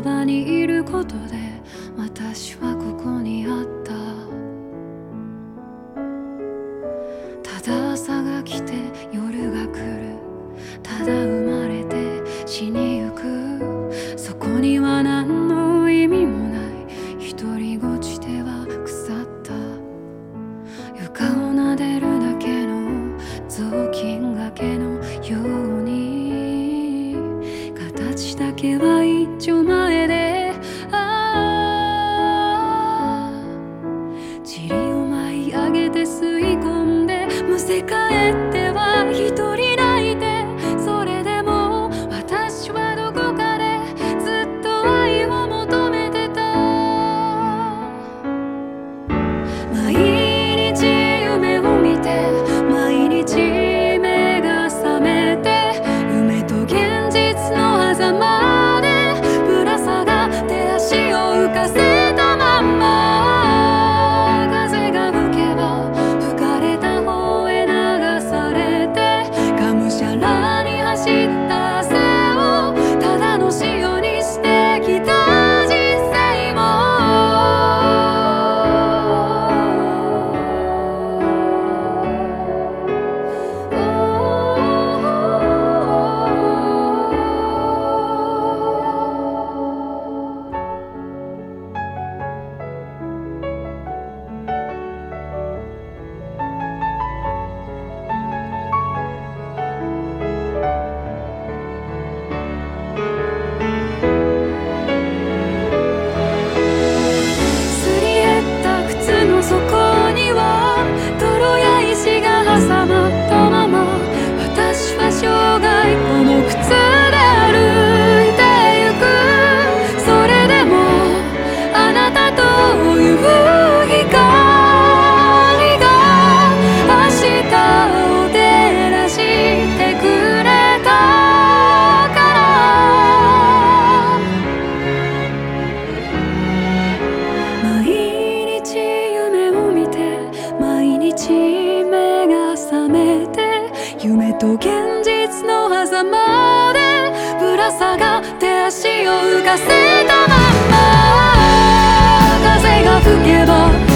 そばにいることで私はここにあった。ただ朝が来て夜が来る、ただ生まれて死にゆく、そこには何の意味もない独りごちでは腐った床を撫でるだけの雑巾がけのように、形だけは一丁前で、塵を舞い上げて吸い込んで、むせ返っては一人泣いて、それでも私はどこかでずっと愛を求めてた。毎日夢を見て、毎日目が覚めて、夢と現実の狭間でぶら下がって足を浮かせたまんま、風が吹けば吹かれた方へ流されて、がむしゃらに走った汗をただの塩にしてきた人生も、そこには泥や石が挟まったまま、私は生涯この靴で歩いてゆく。それでもあなたという光が明日を照らしてくれたから、毎日夢を見て、毎日目が覚めて、夢と現実の狭間でぶら下がって足を浮かせたまんま、風が吹けば